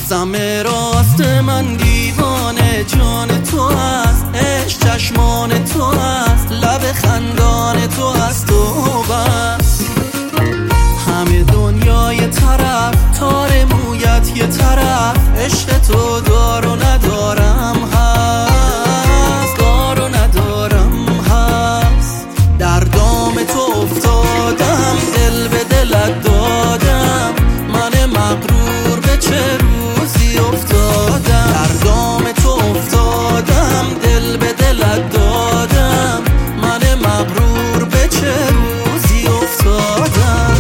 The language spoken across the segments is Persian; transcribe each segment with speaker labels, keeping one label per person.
Speaker 1: دم راست من دیوانه جان تو هست، عشق چشمان تو هست، لب خندان تو هست و بس. همه دنیای طرف، تار مویت یه طرف، عشق تو دار و ندارم هست، دار و ندارم هست. در دام تو افتادم، دل به دلت دادم، من مغرور به چه روزی افتادم. در دام تو افتادم، دل به دلت دادم، من مغرور به چه روزی افتادم.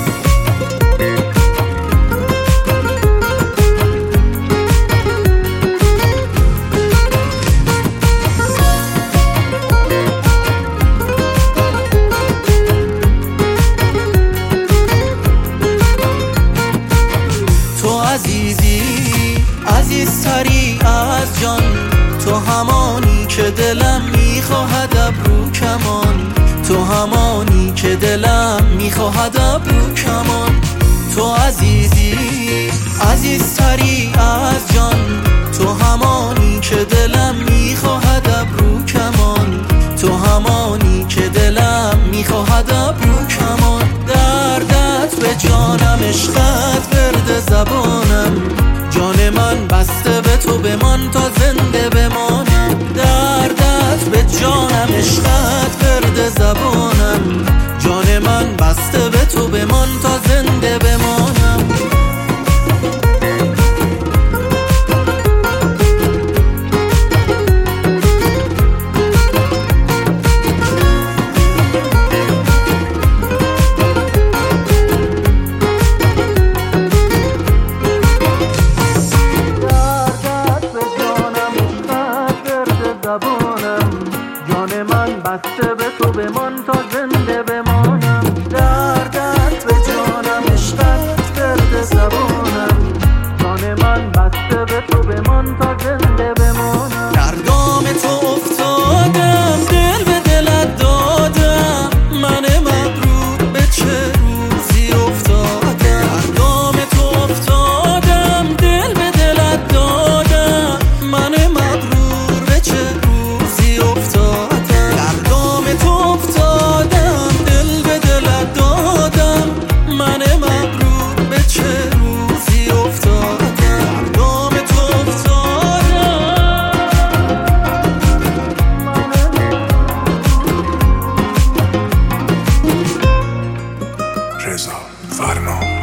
Speaker 1: عزیزتری از جان، تو همانی که دلم میخواهد ابرو کمان، تو همانی که دلم میخواهد ابرو کمان. تو عزیزی عزیزتری از جان، تو همانی که دلم میخواهد ابرو کمان، تو همانی که دلم میخواهد ابرو کمان. دردت به جانم، عشقت ورد زبانم، جان من بسته به تو بمان تا زنده بمانم. دردت به جانم، عشقت ورد زبانم، جان من بسته به تو بمان تا زنده بمانم. جان من بسته به تو بمان تا زنده بمانم. دردت به جانم، عشقت ورد زبانم، جان من بسته به تو بمان تا زنده بمانم. در دام تو افتادم، دل به دلت دادم، من مغرور به چه روزی افتادم. در دام تو افتادم، دل به دلت دادم، من مغرور به چه روزی افتادم. در دام تو افتادم، دل به دلت دادم، من مغرور به چه روزی افتادم. در دام تو افتادم.
Speaker 2: رضا فرنام.